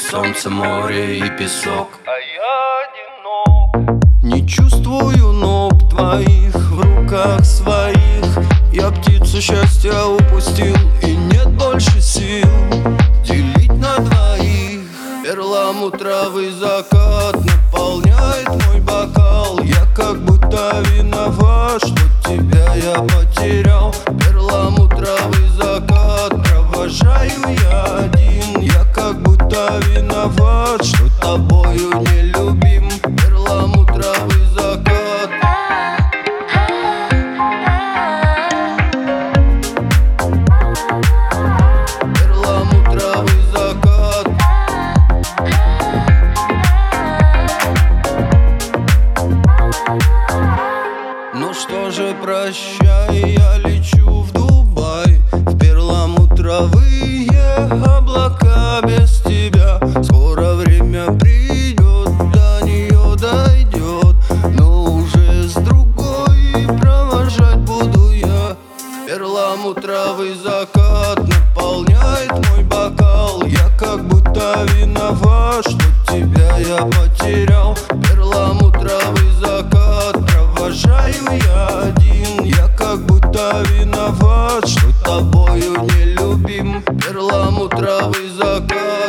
солнце, море и песок. А я одинок. Не чувствую ног твоих в руках своих. Я птицу счастья упустил, и нет больше сил делить на двоих. Перламутровый закат наполняет мой бокал. Я как будто виноват, что тебя я потерял. Перламутровый закат провожаю я один. Я как будто виноват, что тобою не любим. Перламутровый закат. Перламутровый закат. Ну что же, прощай, я лечу в Дубай, в перламутровые облака без тебя. Скоро время придет, до нее дойдет, но уже с другой провожать буду я. Перламутровый закат наполняет мой бокал. Я как будто виноват, что тебя я потерял. Перламутровый закат провожаю я один. Я как будто виноват, что тобою не любим. Перламутровый закат.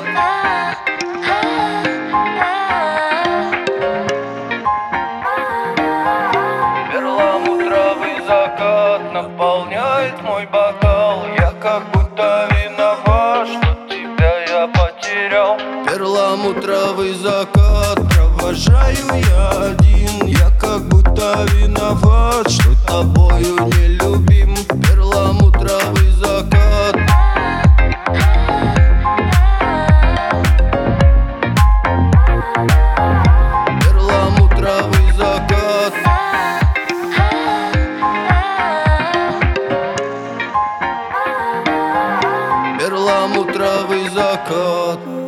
Перламутровый закат наполняет мой бокал. Я как будто виноват, что тебя я потерял. Перламутровый закат провожаю я один. Я как будто виноват, что тобою не любим. Перламутровый закат. Перламутровый закат. Перламутровый закат.